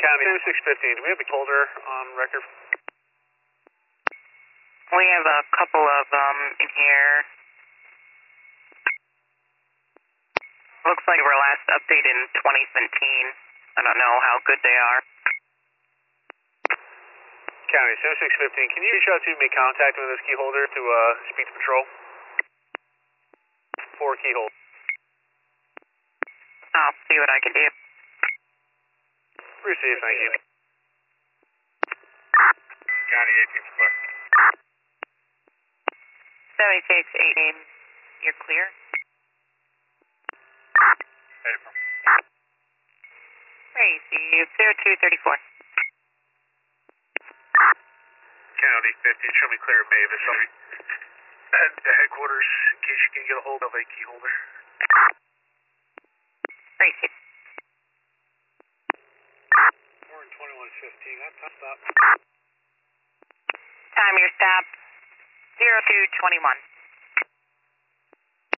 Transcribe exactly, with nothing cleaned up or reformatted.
County six fifteen, do we have a holder on record? We have a couple of them in here. Looks like we were last updated in twenty seventeen. I don't know how good they are. County six fifteen, can you reach out to make contact with this key holder to uh, speak to patrol? Four key hold. I'll see what I can do. Receive, thank you. County eighteen clear. seventy-six eighteen, you're clear? April. Receive zero two thirty-four. County fifteen, show me clear at Mavis. At headquarters, in case you can get a hold of a key holder. Receive. We're in twenty-one fifteen, that time stop. Time your stop, zero two twenty-one.